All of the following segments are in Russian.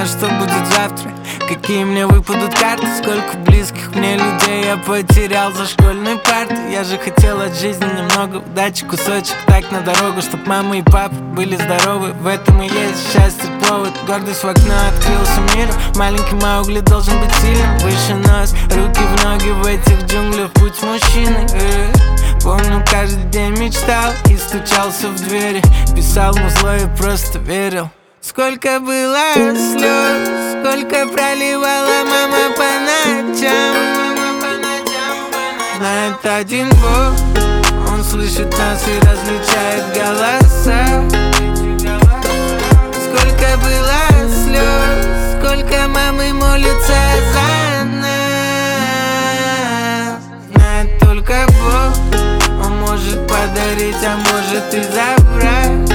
знаю, что будет завтра, какие мне выпадут карты, сколько близких мне людей я потерял за школьной партой. Я же хотел от жизни немного удачи, кусочек так на дорогу, чтоб мама и папа были здоровы. В этом и есть счастье повод. Гордость в окно открылся миру. Маленький Маугли должен быть сильным, выше нос, руки в ноги в этих джунглях, будь мужчиной. Помню, каждый день мечтал и стучался в двери, писал музло и просто верил. Сколько было слез, сколько проливала мама по ночам. Знает один Бог, Он слышит нас и различает голоса. Сколько было слез, сколько мамы молятся за нас. Знает только Бог, Он может подарить, а может и забрать.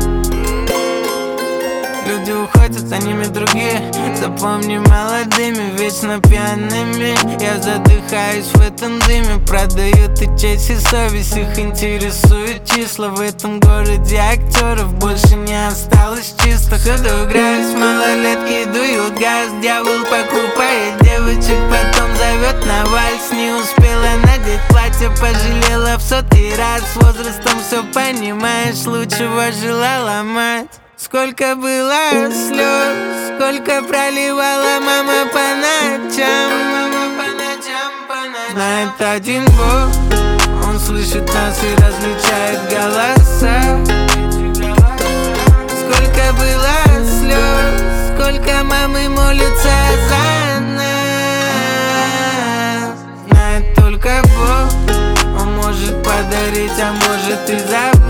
Люди уходят, за ними другие. Запомни, молодыми, вечно пьяными. Я задыхаюсь в этом дыме. Продают и честь, и совесть. Их интересуют числа. В этом городе актеров больше не осталось чисто. Всюду играют малолетки, дуют газ. Дьявол покупает девочек, потом зовет на вальс. Не успела надеть платье, пожалела в 100-й раз. С возрастом все понимаешь, лучшего желала мать. Сколько было слез, сколько проливала мама по ночам. Знает один Бог, Он слышит нас и различает голоса. Сколько было слез, сколько мамы молятся за нас. Знает только Бог, Он может подарить, а может и забрать.